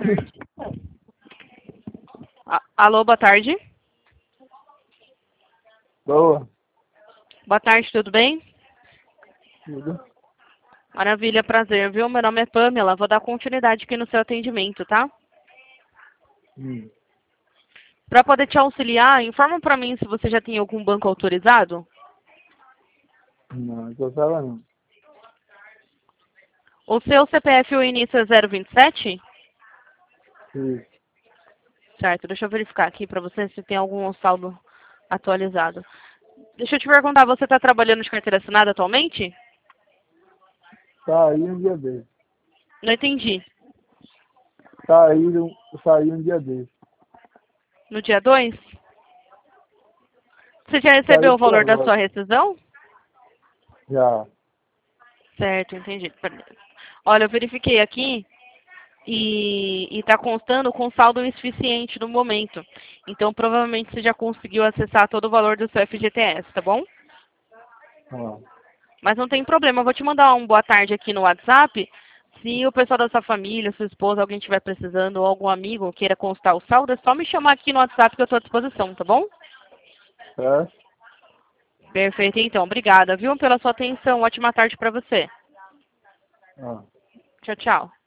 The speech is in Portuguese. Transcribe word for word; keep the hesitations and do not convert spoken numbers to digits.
tarde. A- Alô, boa tarde. Boa. Boa tarde, tudo bem? Tudo. Maravilha, prazer, viu? Meu nome é Pamela, vou dar continuidade aqui no seu atendimento, tá? Hum. Para poder te auxiliar, informa para mim se você já tem algum banco autorizado. Não, não gostava não. O seu C P F, o início é zero vinte e sete? Isso. Certo, deixa eu verificar aqui para você se tem algum saldo atualizado. Deixa eu te perguntar, você está trabalhando de carteira assinada atualmente? Saí um dia desse. Não entendi. Saí, um- saí um dia desse. No dia dois? Você já Saí recebeu o por valor da agora. sua rescisão? Já. Certo, entendi. Olha, eu verifiquei aqui e está constando com saldo insuficiente no momento. Então, provavelmente você já conseguiu acessar todo o valor do seu F G T S, tá bom? Ah. Mas não tem problema, eu vou te mandar um boa tarde aqui no WhatsApp. Se o pessoal da sua família, sua esposa, alguém estiver precisando, ou algum amigo queira constar o saldo, é só me chamar aqui no WhatsApp que eu estou à disposição, tá bom? É? Perfeito, então. Obrigada, viu, pela sua atenção. Ótima tarde para você. Ah. Tchau, tchau.